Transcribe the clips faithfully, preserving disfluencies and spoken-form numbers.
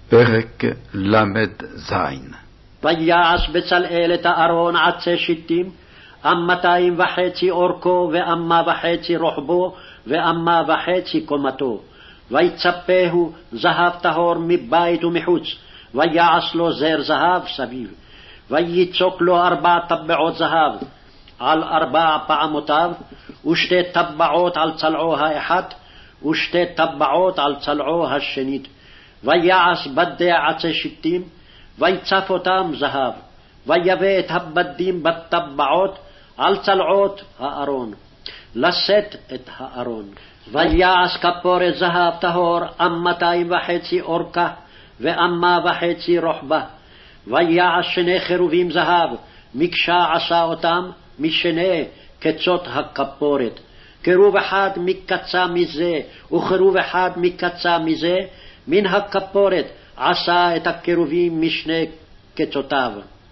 פרק למ"ז. ויעש בצלאל את הארון עצי שיטים, אמתיים וחצי אורכו ואמה וחצי רוחבו ואמה וחצי קומתו. ויצפהו זהב טהור מבית ומחוץ, ויעש לו זר זהב סביב. ויצוק לו ארבע טבעות זהב על ארבע פעמותיו, ושתי טבעות על צלעו האחת, ושתי טבעות על צלעו השנית. ויעש בדי עצי שיטים, ויצף אותם זהב, ויבא את הבדים בטבעות על צלעות הארון, לשאת את הארון. ויעש כפורת זהב טהור, אמתיים וחצי אורכה, ואמה וחצי רוחבה. ויעש שני חרובים זהב, מקשה עשה אותם משני קצות הכפורת, קרוב אחד מקצה מזה, וחרוב אחד מקצה מזה, מן הכפורת עשה את הקרובים משני קצותיו.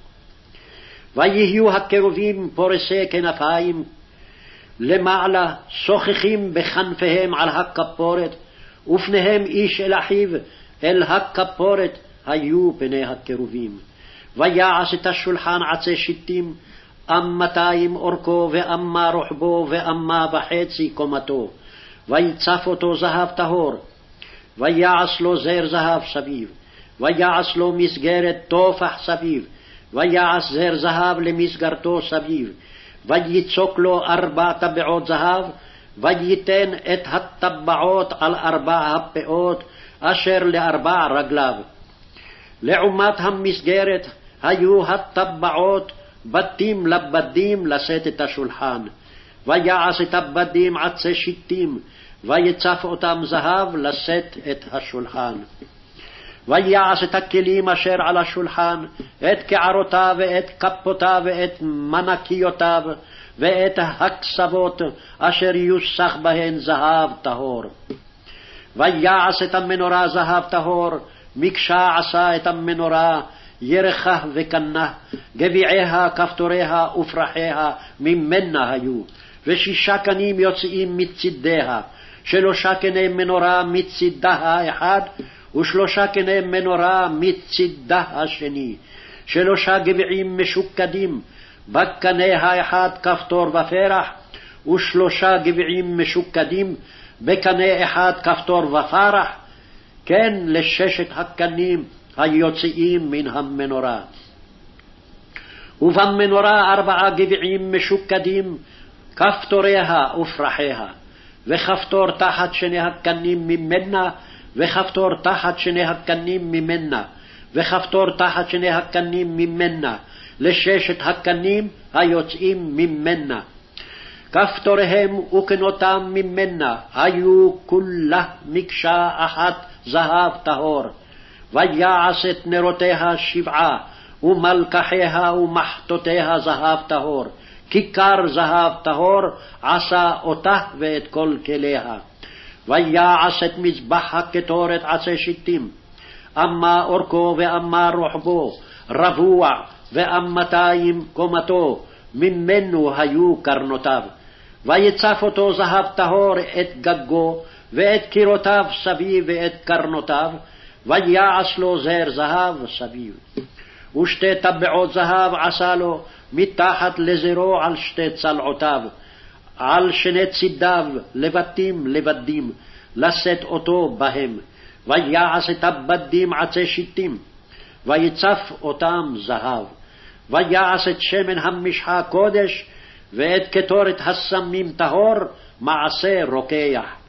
ויהיו הקרובים פורסי כנפיים למעלה, שוחחים בכנפיהם על הכפורת, ופניהם איש אל אחיו אל הכפורת היו פני הקרובים. ויעש את השולחן עצי שיטים, אמתיים אורכו ואמה רוחבו ואמה וחצי קומתו. ויצף אותו זהב טהור, ויעש לו זר זהב סביב, ויעש לו מסגרת תופח סביב, ויעש זר זהב למסגרתו סביב. ויצוק לו ארבע טבעות זהב, וייתן את הטבעות על ארבע הפאות אשר לארבע רגליו. לעומת המסגרת היו הטבעות בתים לבדים לשאת את השולחן. ויעש את הבדים עצי שיטים, ויצף אותם זהב לשאת את השולחן. ויעש את הכלים אשר על השולחן, את קערותיו ואת כפותיו ואת מנקיותיו ואת הקסבות אשר יוסח בהן זהב טהור. ויעש את המנורה זהב טהור, מקשה עשה את המנורה, ירחה וקנה, גביעיה כפתוריה ופרחיה ממנה היו, ושישה קנים יוצאים מצידיה, שלושה קני מנורה מצידה האחד, ושלושה קני מנורה מצידה השני, שלושה גביעים משוקדים, בקנה האחד כפתור ופרח, ושלושה גביעים משוקדים, בקנה אחד כפתור ופרח, כן לששת הקנים היוצאים מן המנורה. ובמנורה ארבעה גביעים משוקדים, כפתוריה ופרחיה, וכפתור תחת שני הקנים ממנה, וכפתור תחת שני הקנים ממנה, וכפתור תחת שני הקנים ממנה, לששת הקנים היוצאים ממנה. כפתוריהם וקנותם ממנה היו כולה מקשה אחת זהב טהור. ויעש את נרותיה שבעה, ומלקחיה ומחתותיה זהב טהור, כיכר זהב טהור עשה אותה ואת כל כליה. ויעש את מזבח הקטורת עצי שיטים, אמה אורכו ואמה רוחבו, רבוע ואמתיים קומתו, ממנו היו קרנותיו. ויצף אותו זהב טהור את גגו ואת קירותיו סביב ואת קרנותיו, ויעש לו זר זהב סביב. ושתי טבעות זהב עשה לו מתחת לזרו על שתי צלעותיו, על שני צידיו לבטים לבדים, לשאת אותו בהם. ויעש את הבדים עצי שיטים, ויצף אותם זהב. ויעש את שמן המשחה קודש, ואת קטורת הסמים טהור מעשה רוקח.